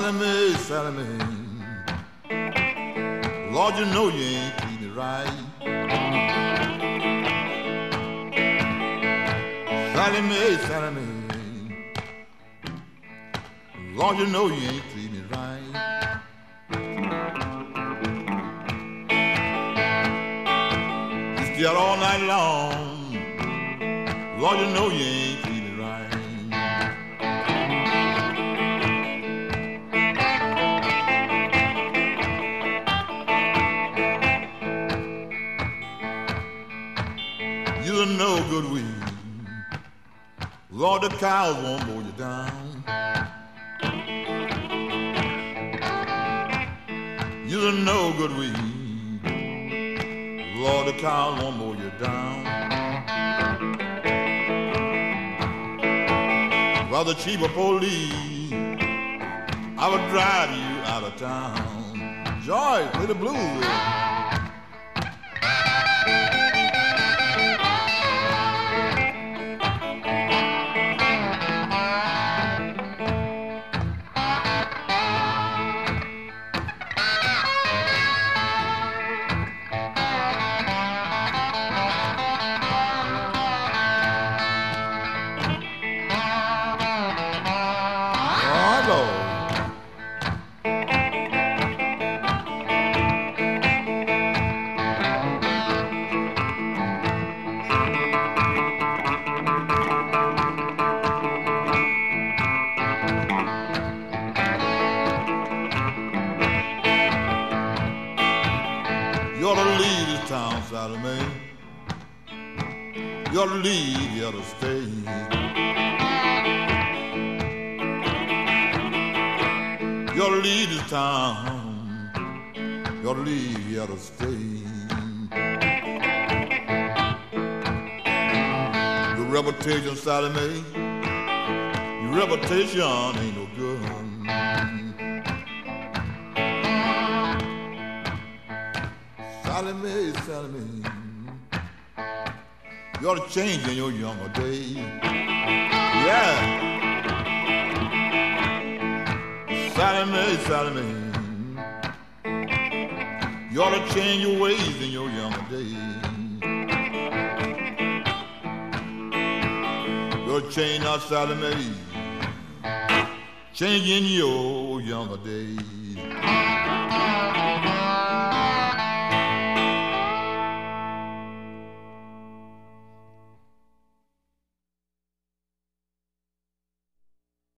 Sally Mae, Sally Mae, Lord, you know you ain't treating me right. Sally Mae, Sally Mae, Lord, you know you ain't treating me right. You stay out all night long, Lord, you know you ain't treating me right. You're no good weed. Lord, the cows won't mow you down. You're no good weed. Lord, the cows won't mow you down. While the chief of police, I would drive you out of town. Joy, play the blues with me. You ought to leave this town, Sally Mae. You ought to leave, you ought to stay. You ought to leave this town. You ought to leave, you ought to stay. Your reputation, Sally Mae, your reputation ain't no good. Sally Mae, Sally Mae, you ought to change in your younger days. Yeah. Sally Mae, Sally Mae, you ought to change your ways in your younger days. You ought to change now, Sally Mae, change in your younger days.